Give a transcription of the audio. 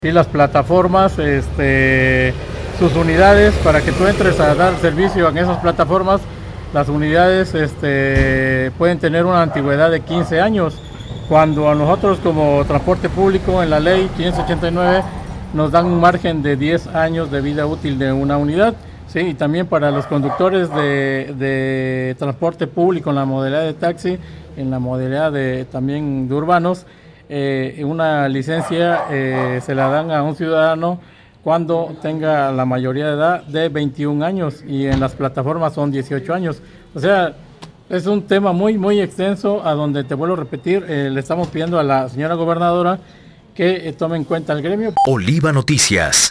Y las plataformas, sus unidades, para que tú entres a dar servicio en esas plataformas, las unidades pueden tener una antigüedad de 15 años, cuando a nosotros como transporte público en la ley 589 nos dan un margen de 10 años de vida útil de una unidad, ¿sí? Y también para los conductores de transporte público en la modalidad de taxi, en la modalidad también de urbanos, una licencia se la dan a un ciudadano cuando tenga la mayoría de edad de 21 años y en las plataformas son 18 años. O sea, es un tema muy extenso a donde, te vuelvo a repetir, le estamos pidiendo a la señora gobernadora que tome en cuenta el gremio. Oliva Noticias.